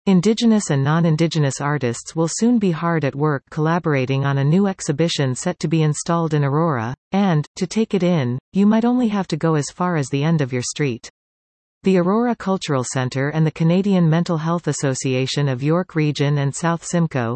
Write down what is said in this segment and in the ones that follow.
Indigenous and non-Indigenous artists will soon be hard at work collaborating on a new exhibition set to be installed in Aurora, and, to take it in, you might only have to go as far as the end of your street. The Aurora Cultural Centre and the Canadian Mental Health Association of York Region and South Simcoe,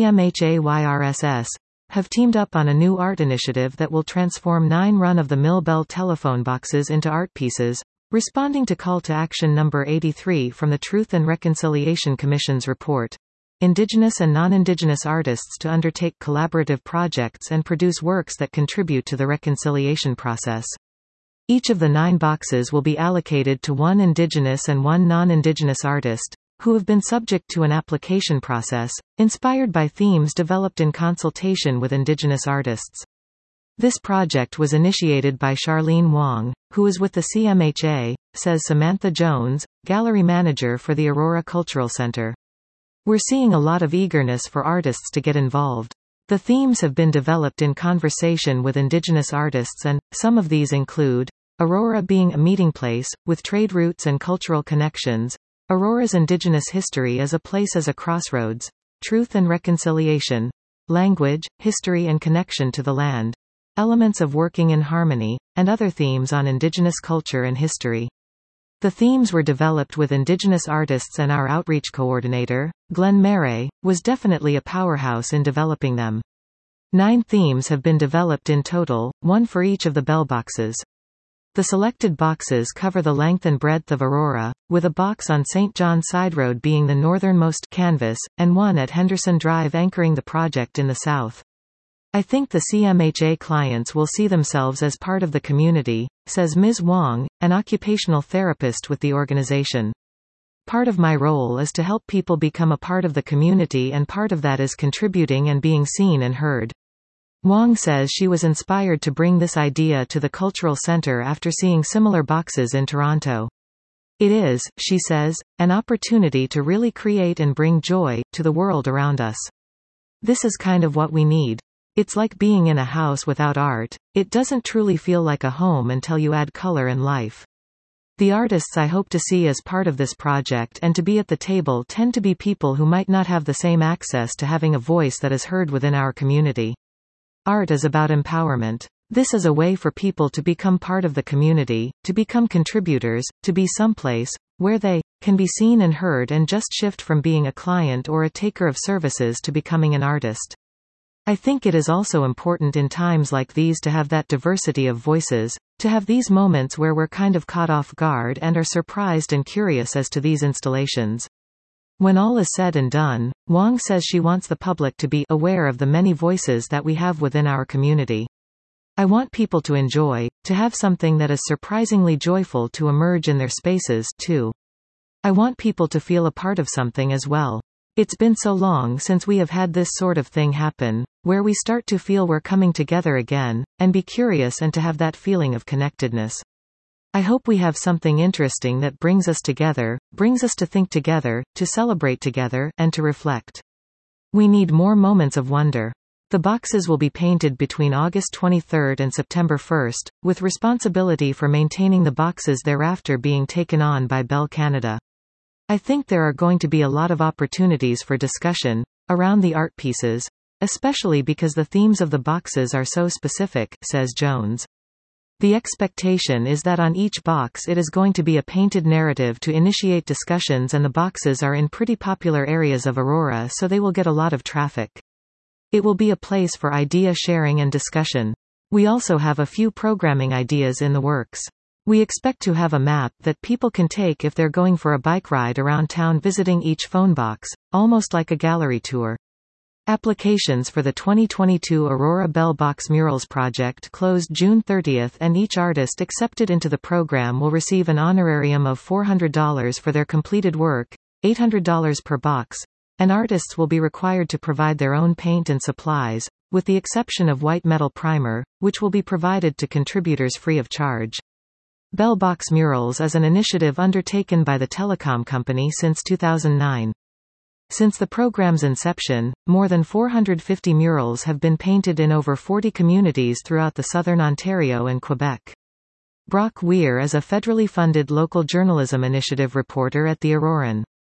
CMHAYRSS, have teamed up on a new art initiative that will transform 9 run-of-the-mill Bell telephone boxes into art pieces, responding to call to action number 83 from the Truth and Reconciliation Commission's report. Indigenous and non-Indigenous artists to undertake collaborative projects and produce works that contribute to the reconciliation process. Each of the 9 boxes will be allocated to 1 Indigenous and 1 non-Indigenous artist, who have been subject to an application process, inspired by themes developed in consultation with Indigenous artists. This project was initiated by Charlene Wong, who is with the CMHA, says Samantha Jones, gallery manager for the Aurora Cultural Centre. We're seeing a lot of eagerness for artists to get involved. The themes have been developed in conversation with Indigenous artists and, some of these include, Aurora being a meeting place, with trade routes and cultural connections, Aurora's Indigenous history as a place as a crossroads, truth and reconciliation, language, history and connection to the land, elements of working in harmony, and other themes on Indigenous culture and history. The themes were developed with Indigenous artists, and our outreach coordinator, Glenn Murray, was definitely a powerhouse in developing them. 9 themes have been developed in total, 1 for each of the bell boxes. The selected boxes cover the length and breadth of Aurora, with a box on St. John Side Road being the northernmost canvas, and 1 at Henderson Drive anchoring the project in the south. I think the CMHA clients will see themselves as part of the community, says Ms. Wong, an occupational therapist with the organization. Part of my role is to help people become a part of the community, and part of that is contributing and being seen and heard. Wong says she was inspired to bring this idea to the Cultural Centre after seeing similar boxes in Toronto. It is, she says, an opportunity to really create and bring joy to the world around us. This is kind of what we need. It's like being in a house without art. It doesn't truly feel like a home until you add color and life. The artists I hope to see as part of this project and to be at the table tend to be people who might not have the same access to having a voice that is heard within our community. Art is about empowerment. This is a way for people to become part of the community, to become contributors, to be someplace where they can be seen and heard, and just shift from being a client or a taker of services to becoming an artist. I think it is also important in times like these to have that diversity of voices, to have these moments where we're kind of caught off guard and are surprised and curious as to these installations. When all is said and done, Wong says she wants the public to be aware of the many voices that we have within our community. I want people to enjoy, to have something that is surprisingly joyful to emerge in their spaces, too. I want people to feel a part of something as well. It's been so long since we have had this sort of thing happen, where we start to feel we're coming together again, and be curious and to have that feeling of connectedness. I hope we have something interesting that brings us together, brings us to think together, to celebrate together, and to reflect. We need more moments of wonder. The boxes will be painted between August 23 and September 1, with responsibility for maintaining the boxes thereafter being taken on by Bell Canada. I think there are going to be a lot of opportunities for discussion around the art pieces, especially because the themes of the boxes are so specific, says Jones. The expectation is that on each box it is going to be a painted narrative to initiate discussions, and the boxes are in pretty popular areas of Aurora, so they will get a lot of traffic. It will be a place for idea sharing and discussion. We also have a few programming ideas in the works. We expect to have a map that people can take if they're going for a bike ride around town visiting each phone box, almost like a gallery tour. Applications for the 2022 Aurora Bell Box Murals project closed June 30, and each artist accepted into the program will receive an honorarium of $400 for their completed work, $800 per box, and artists will be required to provide their own paint and supplies, with the exception of white metal primer, which will be provided to contributors free of charge. Bell Box Murals is an initiative undertaken by the telecom company since 2009. Since the program's inception, more than 450 murals have been painted in over 40 communities throughout the southern Ontario and Quebec. Brock Weir is a federally funded local journalism initiative reporter at The Auroran.